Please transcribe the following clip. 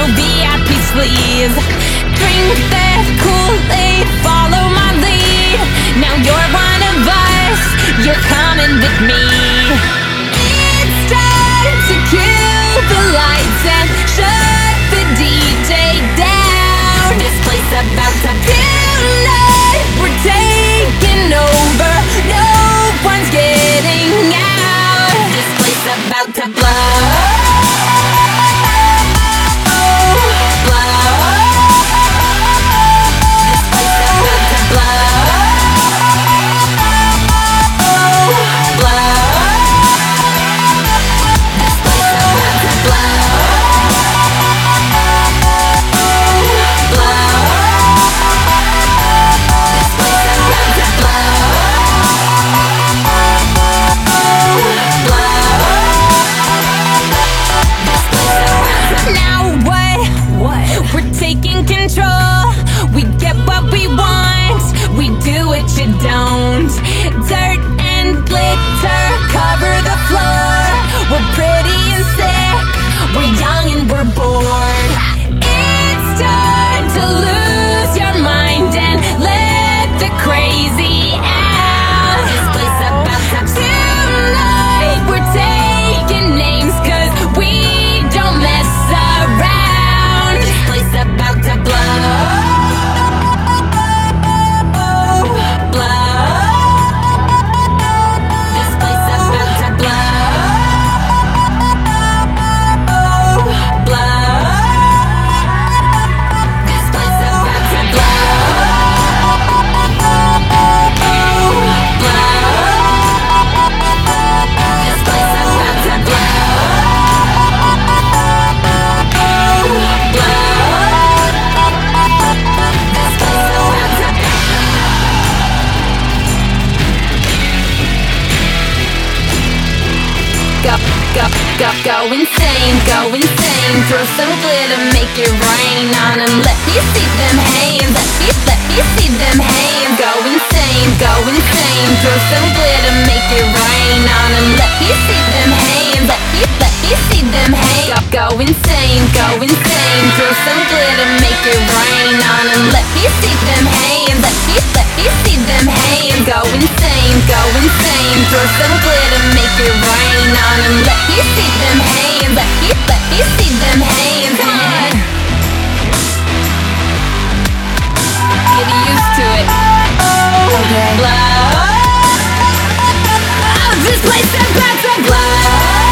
VIP sleeves. Drink that Kool-Aid, follow my lead. Now you're one of us, you're coming with me. It's time to kill the lights and shut the DJ down. This place about to tonight, we're taking over, no one's getting out. This place about to blow. Taking control, we get what we want, we do what you don't. Dirt and glitter cover the floor. We're pretty and sick, we're young and we're bored. It's time to lose your mind and let the crazy out. This place about to tonight, we're taking names 'cause we don't mess around. This place about to blow. Go insane, go insane. Throw some glitter, make it rain on 'em. Let me see them hands, let me see them hands. Go insane, go insane. Throw some glitter, make it rain on 'em. Let me see them hands, let me see them hands. Go insane, go insane. Throw some glitter, make it rain on 'em. Let me see them hands, let me see them hands. Go insane, go insane. Throw some glitter, make it rain on 'em. Let me see them hands, let me see them hands. Come on. Get used to it. Okay. Blow. Oh, this place about to blow.